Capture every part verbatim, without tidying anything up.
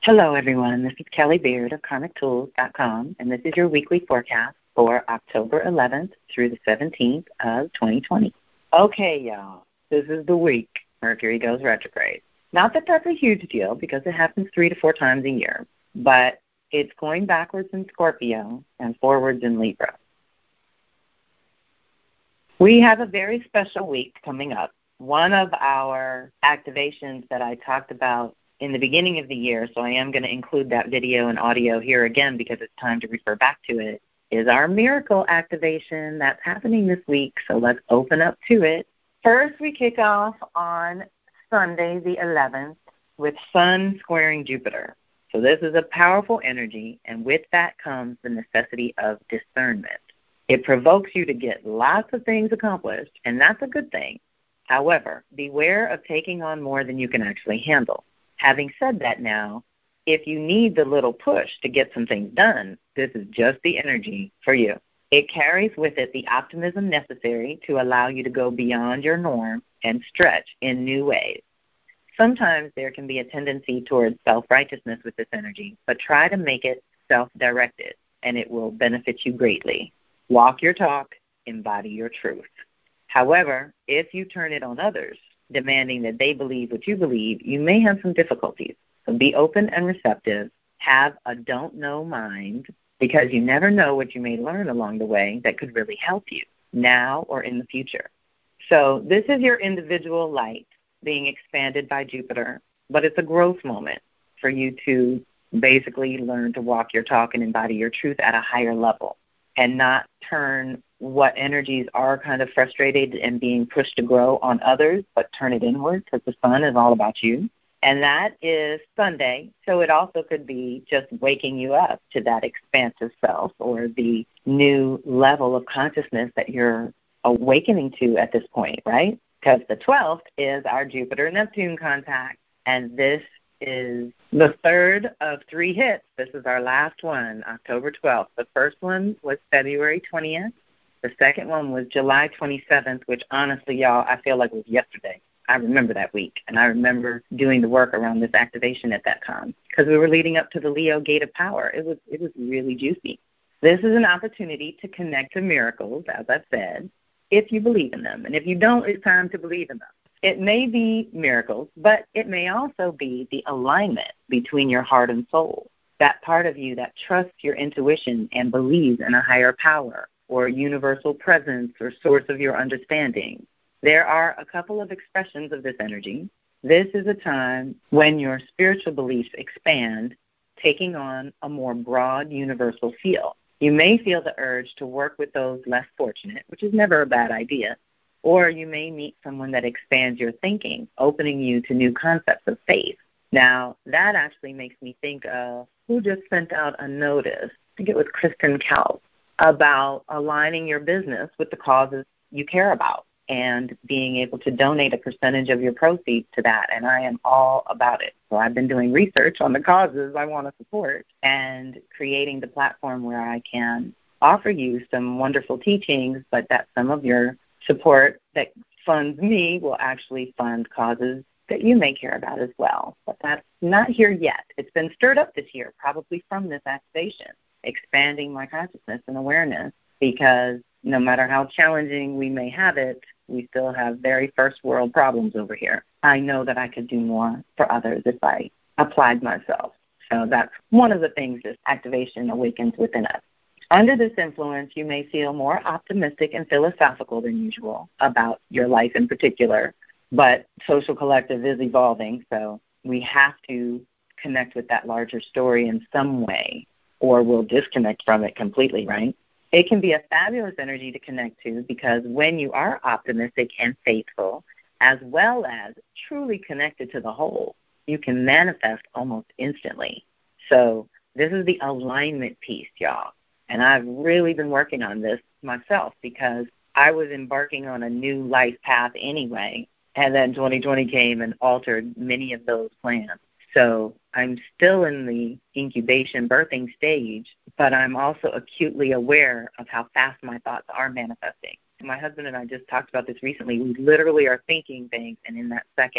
Hello, everyone. This is Kelly Beard of karmic tools dot com, and this is your weekly forecast for October eleventh through the seventeenth of twenty twenty. Okay, y'all, this is the week Mercury goes retrograde. Not that that's a huge deal because it happens three to four times a year, but it's going backwards in Scorpio and forwards in Libra. We have a very special week coming up. One of our activations that I talked about in the beginning of the year, so I am going to include that video and audio here again because it's time to refer back to it, is our miracle activation that's happening this week. So let's open up to it. First, we kick off on Sunday the eleventh with Sun squaring Jupiter. So this is a powerful energy, and with that comes the necessity of discernment. It provokes you to get lots of things accomplished, and that's a good thing. However, beware of taking on more than you can actually handle. Having said that now, if you need the little push to get some things done, this is just the energy for you. It carries with it the optimism necessary to allow you to go beyond your norm and stretch in new ways. Sometimes there can be a tendency towards self-righteousness with this energy, but try to make it self-directed, and it will benefit you greatly. Walk your talk, embody your truth. However, if you turn it on others, demanding that they believe what you believe, you may have some difficulties. So be open and receptive. Have a don't know mind, because you never know what you may learn along the way that could really help you now or in the future. So this is your individual light being expanded by Jupiter, but it's a growth moment for you to basically learn to walk your talk and embody your truth at a higher level and not turn what energies are kind of frustrated and being pushed to grow on others, but turn it inward because the sun is all about you. And that is Sunday, so it also could be just waking you up to that expansive self or the new level of consciousness that you're awakening to at this point, right? Because the twelfth is our Jupiter-Neptune contact, and this is the third of three hits. This is our last one, October twelfth. The first one was February twentieth. The second one was July twenty-seventh, which honestly, y'all, I feel like it was yesterday. I remember that week, and I remember doing the work around this activation at that time because we were leading up to the Leo Gate of Power. It was it was really juicy. This is an opportunity to connect to miracles, as I've said, if you believe in them. And if you don't, it's time to believe in them. It may be miracles, but it may also be the alignment between your heart and soul, that part of you that trusts your intuition and believes in a higher power or universal presence or source of your understanding. There are a couple of expressions of this energy. This is a time when your spiritual beliefs expand, taking on a more broad universal feel. You may feel the urge to work with those less fortunate, which is never a bad idea, or you may meet someone that expands your thinking, opening you to new concepts of faith. Now, that actually makes me think of who just sent out a notice, I think it was Kristen Cowles, about aligning your business with the causes you care about and being able to donate a percentage of your proceeds to that, and I am all about it. So I've been doing research on the causes I want to support and creating the platform where I can offer you some wonderful teachings, but that some of your support that funds me will actually fund causes that you may care about as well. But that's not here yet. It's been stirred up this year, probably from this activation, expanding my consciousness and awareness, because no matter how challenging we may have it, we still have very first world problems over here. I know that I could do more for others if I applied myself. So that's one of the things this activation awakens within us. Under this influence, you may feel more optimistic and philosophical than usual about your life in particular, but social collective is evolving, so we have to connect with that larger story in some way, or we'll disconnect from it completely, right? It can be a fabulous energy to connect to because when you are optimistic and faithful, as well as truly connected to the whole, you can manifest almost instantly. So this is the alignment piece, y'all. And I've really been working on this myself because I was embarking on a new life path anyway, and then twenty twenty came and altered many of those plans. So I'm still in the incubation birthing stage, but I'm also acutely aware of how fast my thoughts are manifesting. My husband and I just talked about this recently. We literally are thinking things, and in that second,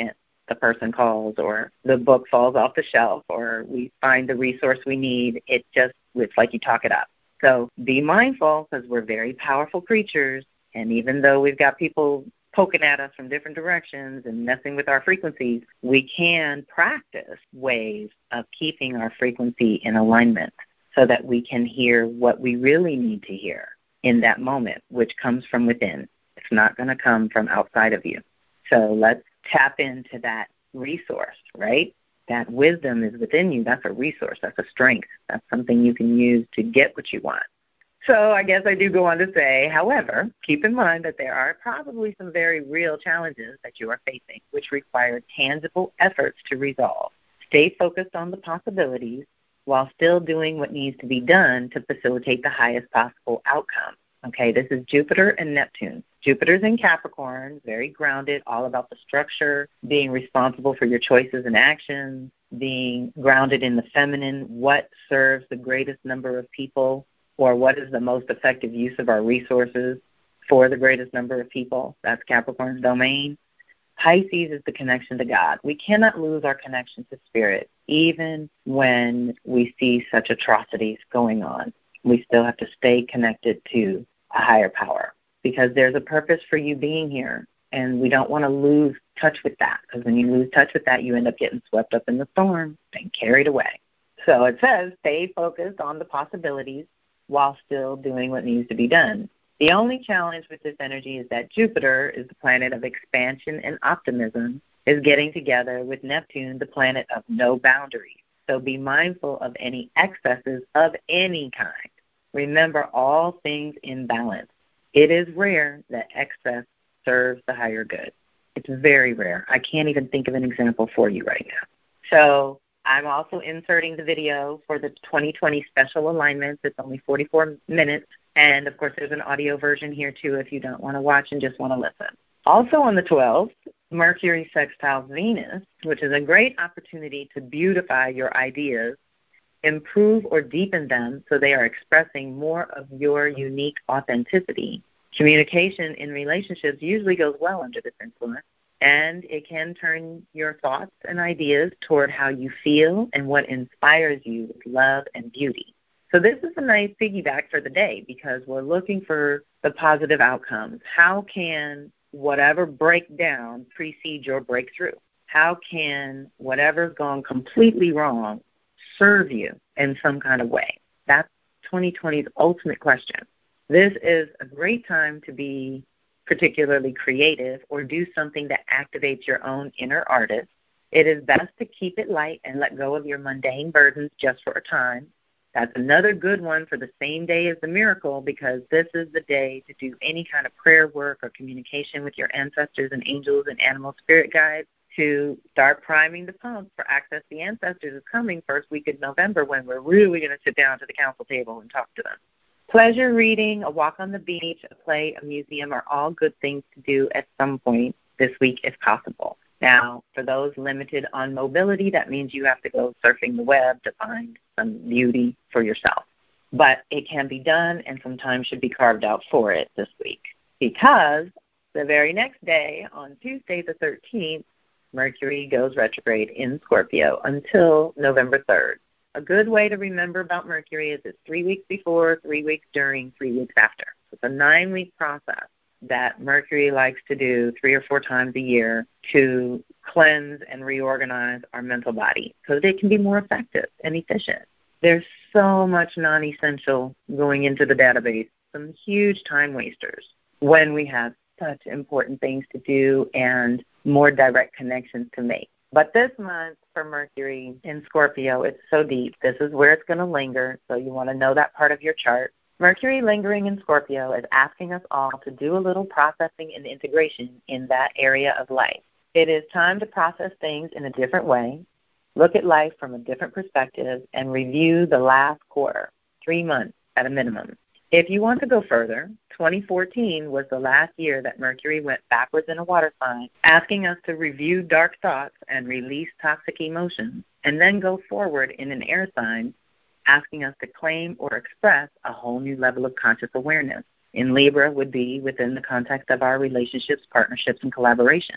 the person calls or the book falls off the shelf or we find the resource we need. It just, it's like you talk it up. So be mindful because we're very powerful creatures. And even though we've got people poking at us from different directions and messing with our frequencies, we can practice ways of keeping our frequency in alignment so that we can hear what we really need to hear in that moment, which comes from within. It's not going to come from outside of you. So let's tap into that resource, right? That wisdom is within you. That's a resource. That's a strength. That's something you can use to get what you want. So I guess I do go on to say, however, keep in mind that there are probably some very real challenges that you are facing, which require tangible efforts to resolve. Stay focused on the possibilities while still doing what needs to be done to facilitate the highest possible outcome. Okay, this is Jupiter and Neptune. Jupiter's in Capricorn, very grounded, all about the structure, being responsible for your choices and actions, being grounded in the feminine, what serves the greatest number of people, or what is the most effective use of our resources for the greatest number of people. That's Capricorn's domain. Pisces is the connection to God. We cannot lose our connection to spirit, even when we see such atrocities going on. We still have to stay connected to a higher power because there's a purpose for you being here, and we don't want to lose touch with that because when you lose touch with that, you end up getting swept up in the storm and carried away. So it says stay focused on the possibilities while still doing what needs to be done. The only challenge with this energy is that Jupiter is the planet of expansion and optimism, is getting together with Neptune, the planet of no boundaries. So be mindful of any excesses of any kind. Remember all things in balance. It is rare that excess serves the higher good. It's very rare. I can't even think of an example for you right now. So I'm also inserting the video for the twenty twenty special alignments. It's only forty-four minutes. And, of course, there's an audio version here, too, if you don't want to watch and just want to listen. Also on the twelfth, Mercury sextiles Venus, which is a great opportunity to beautify your ideas, improve or deepen them so they are expressing more of your unique authenticity. Communication in relationships usually goes well under this influence, and it can turn your thoughts and ideas toward how you feel and what inspires you with love and beauty. So this is a nice piggyback for the day because we're looking for the positive outcomes. How can whatever breakdown precede your breakthrough? How can whatever's gone completely wrong serve you in some kind of way? That's twenty twenty's ultimate question. This is a great time to be particularly creative or do something that activates your own inner artist. It is best to keep it light and let go of your mundane burdens just for a time. That's another good one for the same day as the miracle because this is the day to do any kind of prayer work or communication with your ancestors and angels and animal spirit guides to start priming the pump for Access the Ancestors is coming first week of November when we're really going to sit down to the council table and talk to them. Pleasure reading, a walk on the beach, a play, a museum are all good things to do at some point this week if possible. Now, for those limited on mobility, that means you have to go surfing the web to find some beauty for yourself. But it can be done, and some time should be carved out for it this week because the very next day, on Tuesday the thirteenth, Mercury goes retrograde in Scorpio until November third. A good way to remember about Mercury is it's three weeks before, three weeks during, three weeks after. It's a nine-week process that Mercury likes to do three or four times a year to cleanse and reorganize our mental body so that it can be more effective and efficient. There's so much non-essential going into the database, some huge time wasters when we have such important things to do and more direct connections to make. But this month for Mercury in Scorpio, it's so deep. This is where it's going to linger, so you want to know that part of your chart. Mercury lingering in Scorpio is asking us all to do a little processing and integration in that area of life. It is time to process things in a different way, look at life from a different perspective, and review the last quarter, three months at a minimum. If you want to go further, twenty fourteen was the last year that Mercury went backwards in a water sign, asking us to review dark thoughts and release toxic emotions, and then go forward in an air sign, asking us to claim or express a whole new level of conscious awareness. In Libra would be within the context of our relationships, partnerships, and collaboration.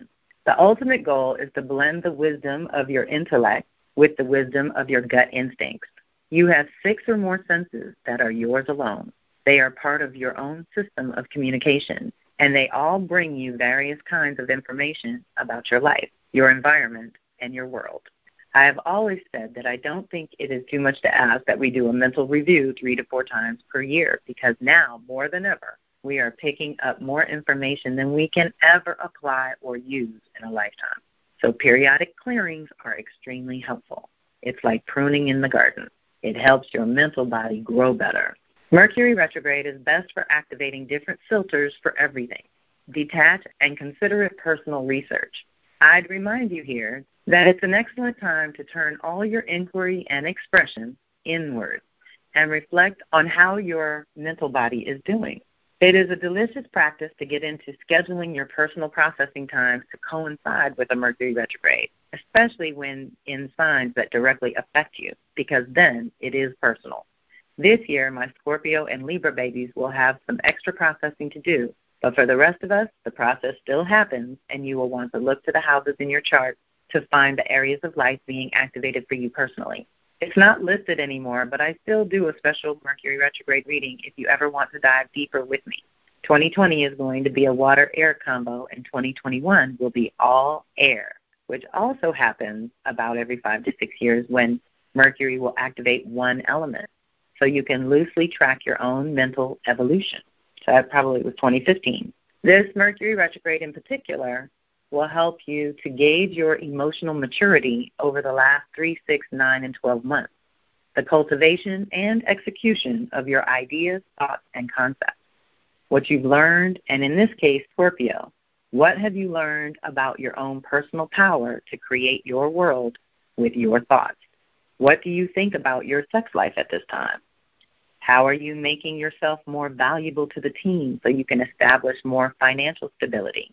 The ultimate goal is to blend the wisdom of your intellect with the wisdom of your gut instincts. You have six or more senses that are yours alone. They are part of your own system of communication, and they all bring you various kinds of information about your life, your environment, and your world. I have always said that I don't think it is too much to ask that we do a mental review three to four times per year, because now, more than ever, we are picking up more information than we can ever apply or use in a lifetime. So periodic clearings are extremely helpful. It's like pruning in the garden. It helps your mental body grow better. Mercury retrograde is best for activating different filters for everything. Detach and consider it personal research. I'd remind you here that it's an excellent time to turn all your inquiry and expression inward and reflect on how your mental body is doing. It is a delicious practice to get into scheduling your personal processing times to coincide with a Mercury retrograde, especially when in signs that directly affect you, because then it is personal. This year, my Scorpio and Libra babies will have some extra processing to do, but for the rest of us, the process still happens, and you will want to look to the houses in your chart to find the areas of life being activated for you personally. It's not listed anymore, but I still do a special Mercury retrograde reading if you ever want to dive deeper with me. twenty twenty is going to be a water-air combo, and twenty twenty-one will be all air, which also happens about every five to six years when Mercury will activate one element. So you can loosely track your own mental evolution. So that probably was twenty fifteen. This Mercury retrograde in particular will help you to gauge your emotional maturity over the last three, six, nine, and twelve months, the cultivation and execution of your ideas, thoughts, and concepts, what you've learned, and in this case, Scorpio, what have you learned about your own personal power to create your world with your thoughts? What do you think about your sex life at this time? How are you making yourself more valuable to the team so you can establish more financial stability?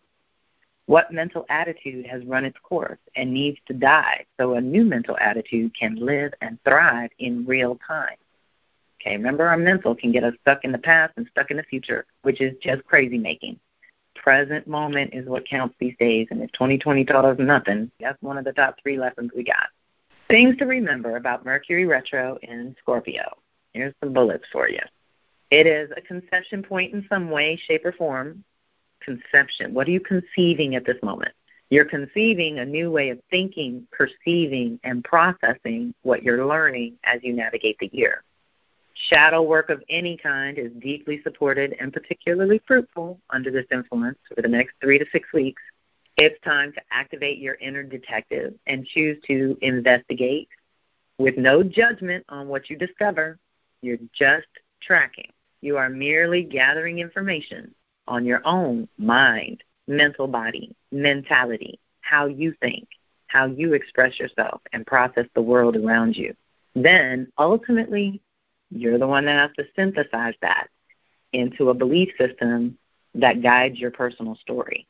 What mental attitude has run its course and needs to die so a new mental attitude can live and thrive in real time? Okay, remember our mental can get us stuck in the past and stuck in the future, which is just crazy making. Present moment is what counts these days, and if twenty twenty taught us nothing, that's one of the top three lessons we got. Things to remember about Mercury retro in Scorpio. Here's some bullets for you. It is a conception point in some way, shape, or form. Conception. What are you conceiving at this moment? You're conceiving a new way of thinking, perceiving, and processing what you're learning as you navigate the year. Shadow work of any kind is deeply supported and particularly fruitful under this influence for the next three to six weeks. It's time to activate your inner detective and choose to investigate with no judgment on what you discover. You're just tracking. You are merely gathering information on your own mind, mental body, mentality, how you think, how you express yourself and process the world around you. Then, ultimately, you're the one that has to synthesize that into a belief system that guides your personal story.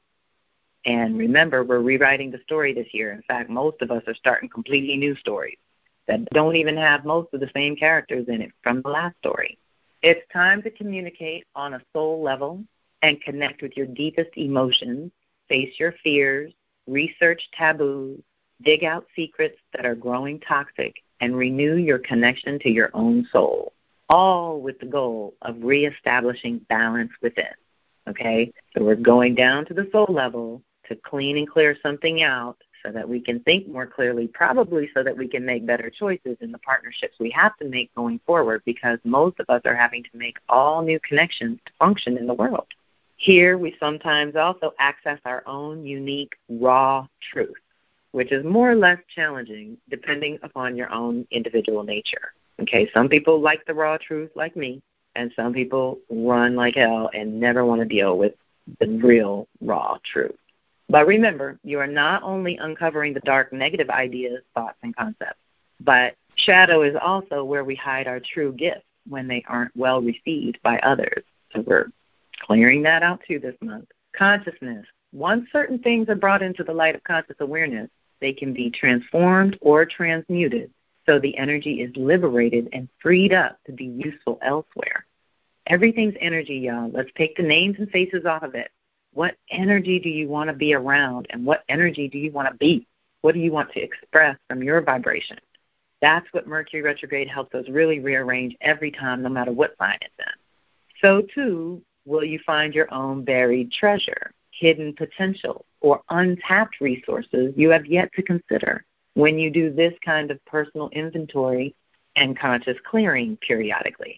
And remember, we're rewriting the story this year. In fact, most of us are starting completely new stories that don't even have most of the same characters in it from the last story. It's time to communicate on a soul level and connect with your deepest emotions, face your fears, research taboos, dig out secrets that are growing toxic, and renew your connection to your own soul, all with the goal of reestablishing balance within, okay? So we're going down to the soul level to clean and clear something out so that we can think more clearly, probably so that we can make better choices in the partnerships we have to make going forward, because most of us are having to make all new connections to function in the world. Here we sometimes also access our own unique raw truth, which is more or less challenging depending upon your own individual nature. Okay, some people like the raw truth like me, and some people run like hell and never want to deal with the real raw truth. But remember, you are not only uncovering the dark negative ideas, thoughts, and concepts, but shadow is also where we hide our true gifts when they aren't well received by others. So we're clearing that out too this month. Consciousness. Once certain things are brought into the light of conscious awareness, they can be transformed or transmuted, so the energy is liberated and freed up to be useful elsewhere. Everything's energy, y'all. Let's take the names and faces off of it. What energy do you want to be around, and what energy do you want to be? What do you want to express from your vibration? That's what Mercury retrograde helps us really rearrange every time, no matter what sign it's in. So, too, will you find your own buried treasure, hidden potential, or untapped resources you have yet to consider when you do this kind of personal inventory and conscious clearing periodically.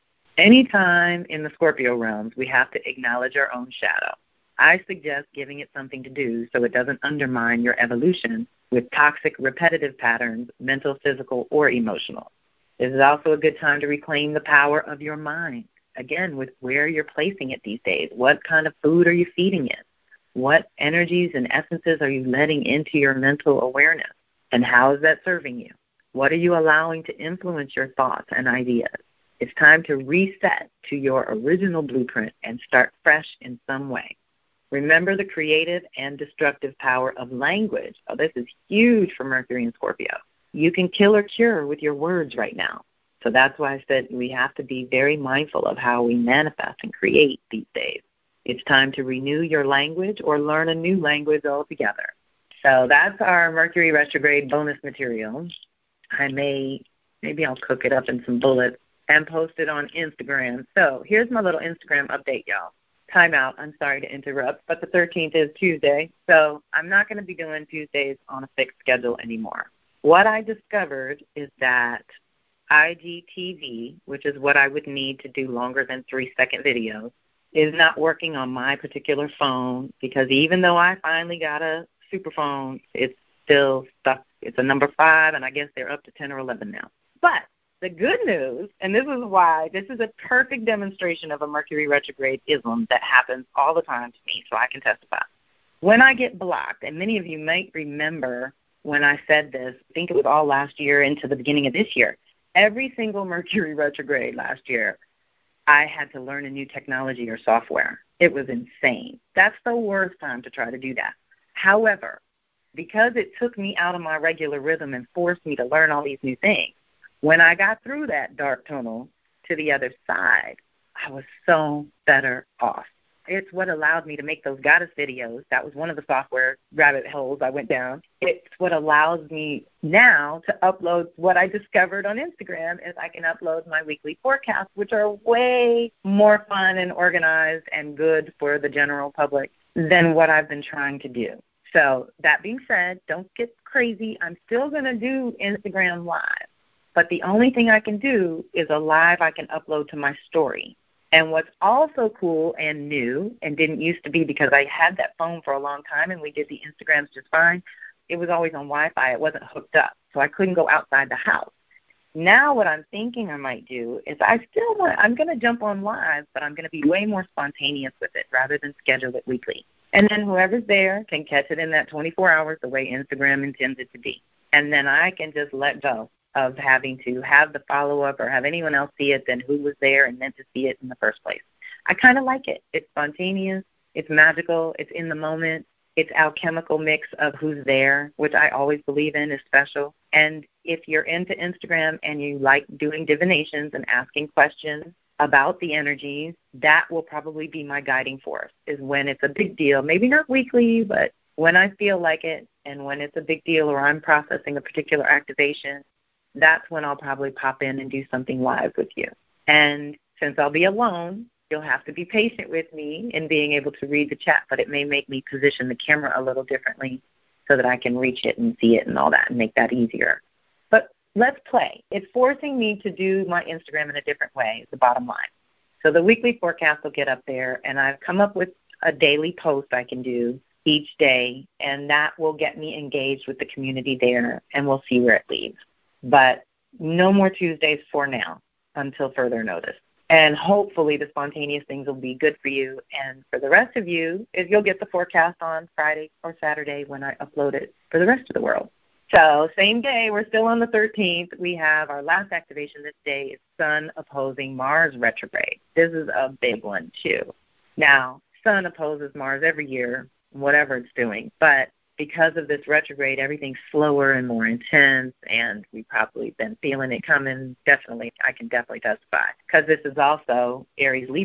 Anytime in the Scorpio realms, we have to acknowledge our own shadow. I suggest giving it something to do so it doesn't undermine your evolution with toxic, repetitive patterns, mental, physical, or emotional. This is also a good time to reclaim the power of your mind. Again, with where you're placing it these days. What kind of food are you feeding it? What energies and essences are you letting into your mental awareness? And how is that serving you? What are you allowing to influence your thoughts and ideas? It's time to reset to your original blueprint and start fresh in some way. Remember the creative and destructive power of language. Oh, this is huge for Mercury and Scorpio. You can kill or cure with your words right now. So that's why I said we have to be very mindful of how we manifest and create these days. It's time to renew your language or learn a new language altogether. So that's our Mercury retrograde bonus material. I may, maybe I'll cook it up in some bullets and post it on Instagram. So here's my little Instagram update, y'all. Time out. I'm sorry to interrupt, but the thirteenth is Tuesday, so I'm not going to be doing Tuesdays on a fixed schedule anymore. What I discovered is that I G T V, which is what I would need to do longer than three-second videos, is not working on my particular phone because even though I finally got a super phone, it's still stuck. It's a number five, and I guess they're up to ten or eleven now. But the good news, and this is why, this is a perfect demonstration of a Mercury retrograde ism that happens all the time to me, so I can testify. When I get blocked, and many of you might remember when I said this, I think it was all last year into the beginning of this year, every single Mercury retrograde last year, I had to learn a new technology or software. It was insane. That's the worst time to try to do that. However, because it took me out of my regular rhythm and forced me to learn all these new things, when I got through that dark tunnel to the other side, I was so better off. It's what allowed me to make those goddess videos. That was one of the software rabbit holes I went down. It's what allows me now to upload what I discovered on Instagram is I can upload my weekly forecasts, which are way more fun and organized and good for the general public than what I've been trying to do. So that being said, don't get crazy. I'm still going to do Instagram Live. But the only thing I can do is a live I can upload to my story. And what's also cool and new and didn't used to be because I had that phone for a long time and we did the Instagrams just fine, it was always on Wi-Fi. It wasn't hooked up, so I couldn't go outside the house. Now what I'm thinking I might do is I still want, I'm going to jump on live, but I'm going to be way more spontaneous with it rather than schedule it weekly. And then whoever's there can catch it in that twenty-four hours the way Instagram intends it to be. And then I can just let go of having to have the follow-up or have anyone else see it than who was there and meant to see it in the first place. I kind of like it. It's spontaneous. It's magical. It's in the moment. It's alchemical mix of who's there, which I always believe in is special. And if you're into Instagram and you like doing divinations and asking questions about the energies, that will probably be my guiding force, is when it's a big deal, maybe not weekly, but when I feel like it and when it's a big deal or I'm processing a particular activation, that's when I'll probably pop in and do something live with you. And since I'll be alone, you'll have to be patient with me in being able to read the chat, but it may make me position the camera a little differently so that I can reach it and see it and all that and make that easier. But let's play. It's forcing me to do my Instagram in a different way is the bottom line. So the weekly forecast will get up there, and I've come up with a daily post I can do each day, and that will get me engaged with the community there, and we'll see where it leads. But no more Tuesdays for now until further notice. And hopefully the spontaneous things will be good for you. And for the rest of you, is you'll get the forecast on Friday or Saturday when I upload it for the rest of the world. So same day, we're still on the thirteenth. We have our last activation this day is Sun opposing Mars retrograde. This is a big one too. Now, Sun opposes Mars every year, whatever it's doing. But because of this retrograde, everything's slower and more intense, and we've probably been feeling it coming. Definitely, I can definitely testify, because this is also Aries Libra.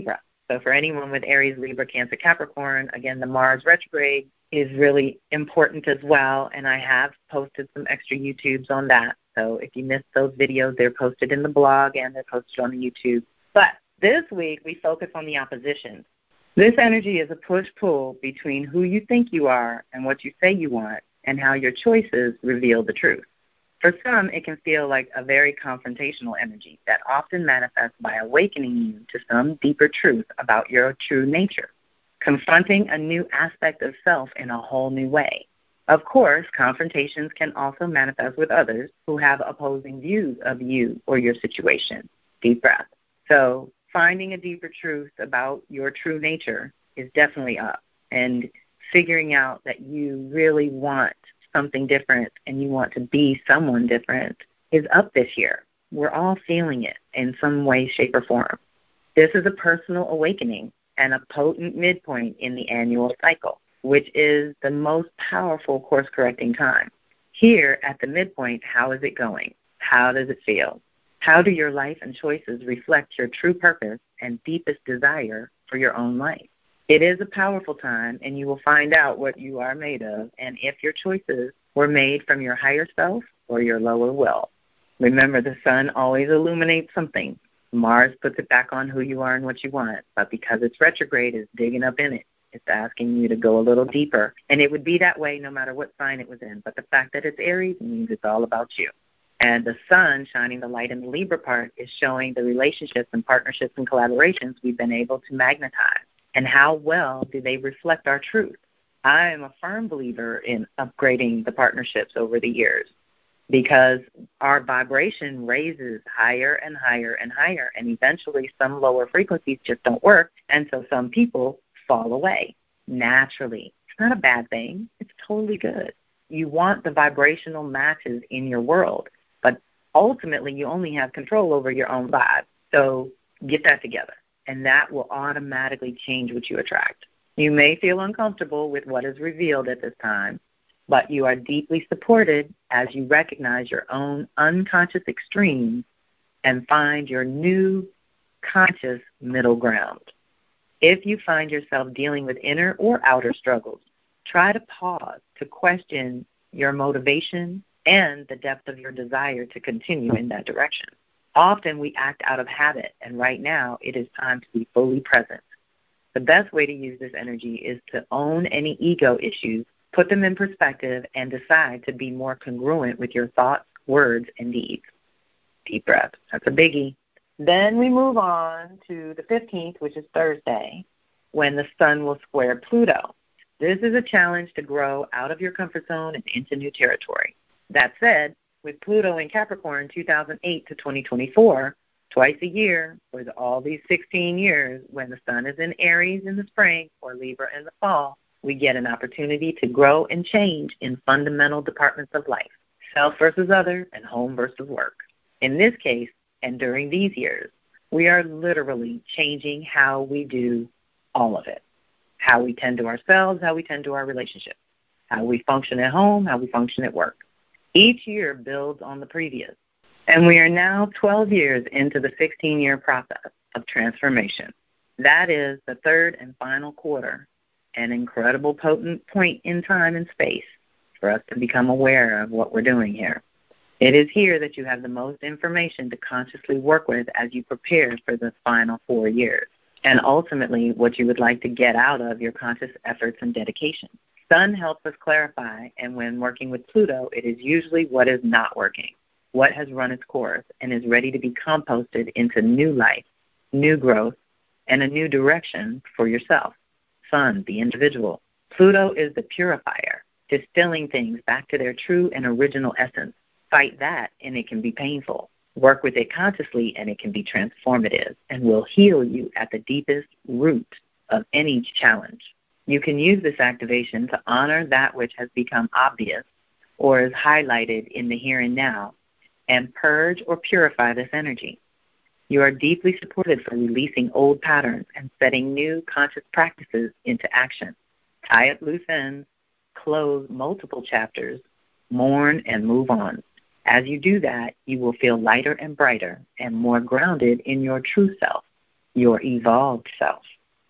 So for anyone with Aries, Libra, Cancer, Capricorn, again, the Mars retrograde is really important as well, and I have posted some extra YouTubes on that. So if you missed those videos, they're posted in the blog and they're posted on the YouTube. But this week, we focus on the oppositions. This energy is a push-pull between who you think you are and what you say you want and how your choices reveal the truth. For some, it can feel like a very confrontational energy that often manifests by awakening you to some deeper truth about your true nature, confronting a new aspect of self in a whole new way. Of course, confrontations can also manifest with others who have opposing views of you or your situation. Deep breath. So finding a deeper truth about your true nature is definitely up, and figuring out that you really want something different and you want to be someone different is up this year. We're all feeling it in some way, shape, or form. This is a personal awakening and a potent midpoint in the annual cycle, which is the most powerful course-correcting time. Here at the midpoint, how is it going? How does it feel? How do your life and choices reflect your true purpose and deepest desire for your own life? It is a powerful time, and you will find out what you are made of and if your choices were made from your higher self or your lower will. Remember, the sun always illuminates something. Mars puts it back on who you are and what you want, but because it's retrograde, it's digging up in it. It's asking you to go a little deeper, and it would be that way no matter what sign it was in. But the fact that it's Aries means it's all about you. And the sun, shining the light in the Libra part, is showing the relationships and partnerships and collaborations we've been able to magnetize. And how well do they reflect our truth? I am a firm believer in upgrading the partnerships over the years because our vibration raises higher and higher and higher, and eventually some lower frequencies just don't work, and so some people fall away naturally. It's not a bad thing. It's totally good. You want the vibrational matches in your world, but ultimately you only have control over your own vibe. So get that together, and that will automatically change what you attract. You may feel uncomfortable with what is revealed at this time, but you are deeply supported as you recognize your own unconscious extremes and find your new conscious middle ground. If you find yourself dealing with inner or outer struggles, try to pause to question your motivation and the depth of your desire to continue in that direction. Often we act out of habit, and right now it is time to be fully present. The best way to use this energy is to own any ego issues, put them in perspective, and decide to be more congruent with your thoughts, words, and deeds. Deep breath. That's a biggie. Then we move on to the fifteenth, which is Thursday, when the sun will square Pluto. This is a challenge to grow out of your comfort zone and into new territory. That said, with Pluto in Capricorn two thousand eight to twenty twenty-four, twice a year for the, all these sixteen years, when the sun is in Aries in the spring or Libra in the fall, we get an opportunity to grow and change in fundamental departments of life, self versus other and home versus work. In this case, and during these years, we are literally changing how we do all of it, how we tend to ourselves, how we tend to our relationships, how we function at home, how we function at work. Each year builds on the previous, and we are now twelve years into the sixteen-year process of transformation. That is the third and final quarter, an incredible potent point in time and space for us to become aware of what we're doing here. It is here that you have the most information to consciously work with as you prepare for the final four years, and ultimately what you would like to get out of your conscious efforts and dedication. Sun helps us clarify, and when working with Pluto, it is usually what is not working, what has run its course and is ready to be composted into new life, new growth, and a new direction for yourself. Sun, the individual. Pluto is the purifier, distilling things back to their true and original essence. Fight that, and it can be painful. Work with it consciously, and it can be transformative and will heal you at the deepest root of any challenge. You can use this activation to honor that which has become obvious or is highlighted in the here and now and purge or purify this energy. You are deeply supported for releasing old patterns and setting new conscious practices into action. Tie up loose ends, close multiple chapters, mourn, and move on. As you do that, you will feel lighter and brighter and more grounded in your true self, your evolved self.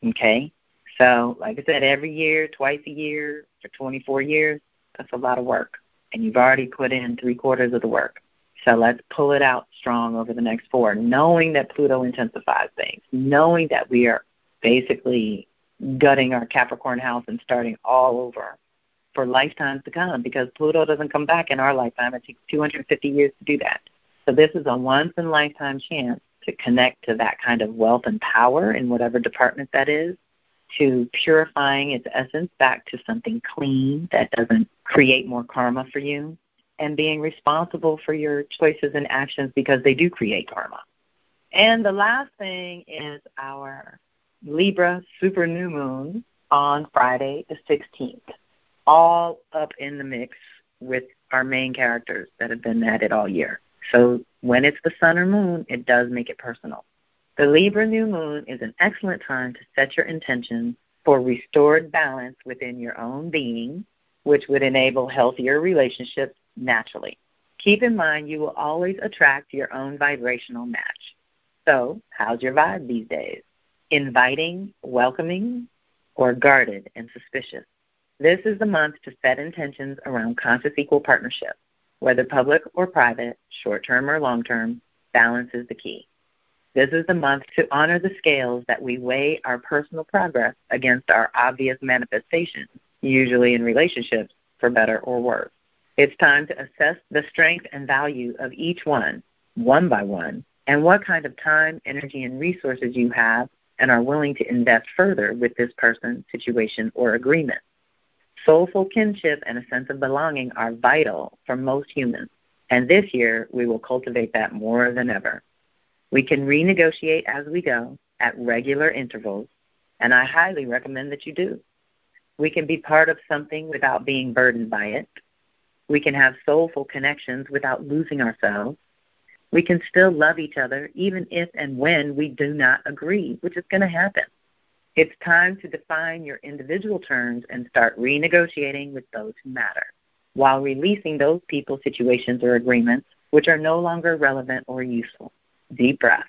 okay? So, like I said, every year, twice a year, for twenty-four years, that's a lot of work. And you've already put in three quarters of the work. So let's pull it out strong over the next four, knowing that Pluto intensifies things, knowing that we are basically gutting our Capricorn house and starting all over for lifetimes to come, because Pluto doesn't come back in our lifetime. It takes two hundred fifty years to do that. So this is a once-in-a-lifetime chance to connect to that kind of wealth and power in whatever department that is, to purifying its essence back to something clean that doesn't create more karma for you, and being responsible for your choices and actions because they do create karma. And the last thing is our Libra super new moon on Friday the sixteenth, all up in the mix with our main characters that have been at it all year. So when it's the sun or moon, it does make it personal. The Libra new moon is an excellent time to set your intentions for restored balance within your own being, which would enable healthier relationships naturally. Keep in mind you will always attract your own vibrational match. So how's your vibe these days? Inviting, welcoming, or guarded and suspicious? This is the month to set intentions around conscious equal partnership. Whether public or private, short-term or long-term, balance is the key. This is the month to honor the scales that we weigh our personal progress against our obvious manifestations, usually in relationships, for better or worse. It's time to assess the strength and value of each one, one by one, and what kind of time, energy, and resources you have and are willing to invest further with this person, situation, or agreement. Soulful kinship and a sense of belonging are vital for most humans, and this year we will cultivate that more than ever. We can renegotiate as we go at regular intervals, and I highly recommend that you do. We can be part of something without being burdened by it. We can have soulful connections without losing ourselves. We can still love each other even if and when we do not agree, which is going to happen. It's time to define your individual terms and start renegotiating with those who matter, while releasing those people, situations, or agreements which are no longer relevant or useful. Deep breath.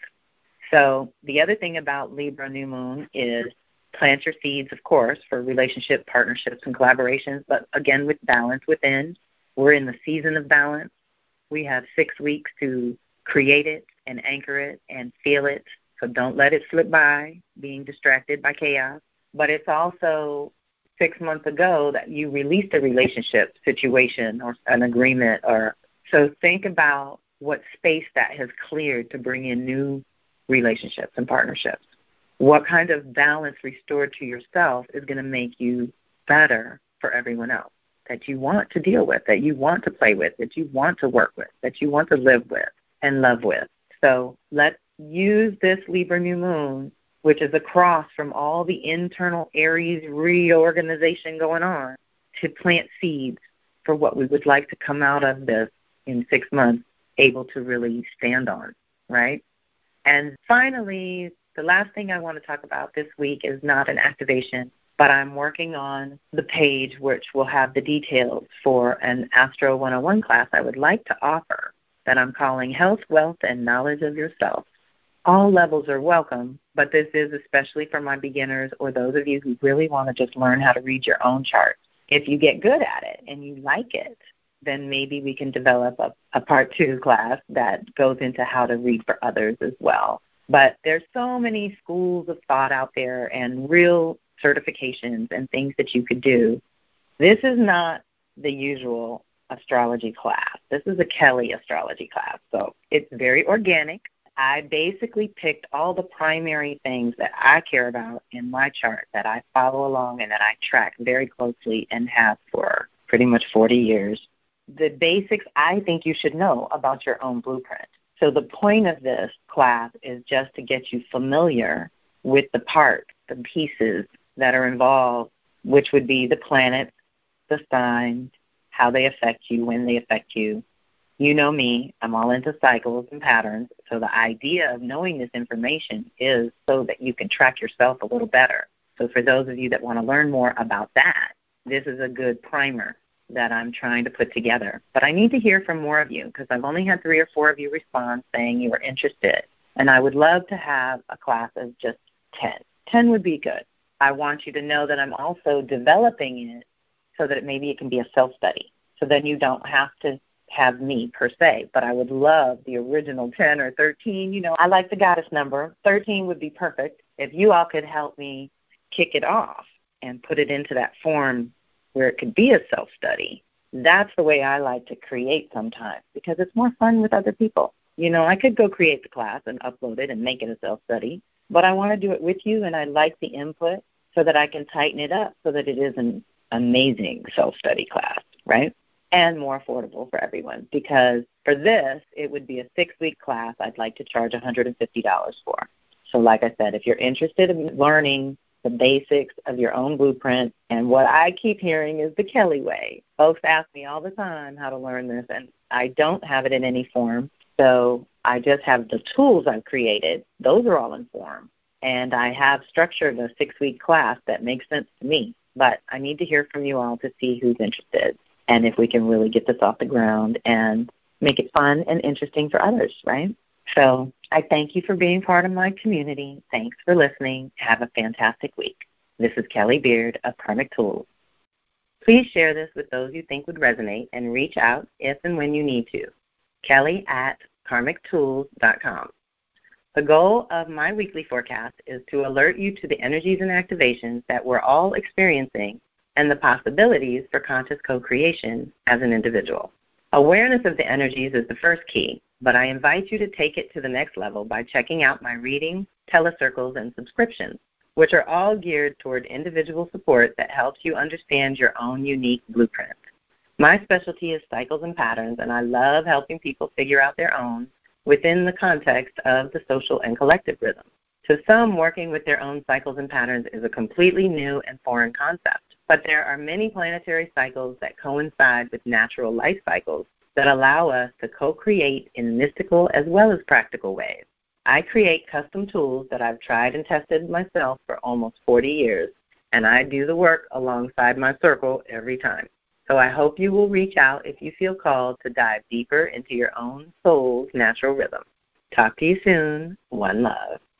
So the other thing about Libra New Moon is plant your seeds, of course, for relationship, partnerships, and collaborations, but again with balance within. We're in the season of balance. We have six weeks to create it and anchor it and feel it. So don't let it slip by, being distracted by chaos. But it's also six months ago that you released a relationship situation or an agreement. Or so think about what space that has cleared to bring in new relationships and partnerships. What kind of balance restored to yourself is going to make you better for everyone else that you want to deal with, that you want to play with, that you want to work with, that you want to live with and love with. So let's use this Libra New Moon, which is across from all the internal Aries reorganization going on, to plant seeds for what we would like to come out of this in six months, able to really stand on, right? And finally, the last thing I want to talk about this week is not an activation, but I'm working on the page which will have the details for an Astro one oh one class I would like to offer that I'm calling Health, Wealth, and Knowledge of Yourself. All levels are welcome, but this is especially for my beginners or those of you who really want to just learn how to read your own chart. If you get good at it and you like it, then maybe we can develop a, a part two class that goes into how to read for others as well. But there's so many schools of thought out there and real certifications and things that you could do. This is not the usual astrology class. This is a Kelly astrology class, so it's very organic. I basically picked all the primary things that I care about in my chart that I follow along and that I track very closely and have for pretty much forty years. The basics I think you should know about your own blueprint. So the point of this class is just to get you familiar with the parts, the pieces that are involved, which would be the planets, the signs, how they affect you, when they affect you. You know me, I'm all into cycles and patterns, so the idea of knowing this information is so that you can track yourself a little better. So for those of you that want to learn more about that, this is a good primer that I'm trying to put together. But I need to hear from more of you because I've only had three or four of you respond saying you were interested. And I would love to have a class of just ten. ten would be good. I want you to know that I'm also developing it so that maybe it can be a self-study. So then you don't have to have me per se, but I would love the original ten or thirteen. You know, I like the goddess number. thirteen would be perfect. If you all could help me kick it off and put it into that form where it could be a self-study, that's the way I like to create sometimes, because it's more fun with other people. You know, I could go create the class and upload it and make it a self-study, but I want to do it with you, and I like the input so that I can tighten it up so that it is an amazing self-study class, right? And more affordable for everyone, because for this, it would be a six-week class I'd like to charge one hundred fifty dollars for. So like I said, if you're interested in learning the basics of your own blueprint, and what I keep hearing is the Kelly way. Folks ask me all the time how to learn this, and I don't have it in any form. So I just have the tools I've created. Those are all in form. And I have structured a six-week class that makes sense to me. But I need to hear from you all to see who's interested and if we can really get this off the ground and make it fun and interesting for others, right? So I thank you for being part of my community. Thanks for listening. Have a fantastic week. This is Kelly Beard of Karmic Tools. Please share this with those you think would resonate and reach out if and when you need to. Kelly at karmic tools dot com. The goal of my weekly forecast is to alert you to the energies and activations that we're all experiencing and the possibilities for conscious co-creation as an individual. Awareness of the energies is the first key, but I invite you to take it to the next level by checking out my readings, telecircles, and subscriptions, which are all geared toward individual support that helps you understand your own unique blueprint. My specialty is cycles and patterns, and I love helping people figure out their own within the context of the social and collective rhythm. To some, working with their own cycles and patterns is a completely new and foreign concept, but there are many planetary cycles that coincide with natural life cycles that allow us to co-create in mystical as well as practical ways. I create custom tools that I've tried and tested myself for almost forty years, and I do the work alongside my circle every time. So I hope you will reach out if you feel called to dive deeper into your own soul's natural rhythm. Talk to you soon. One love.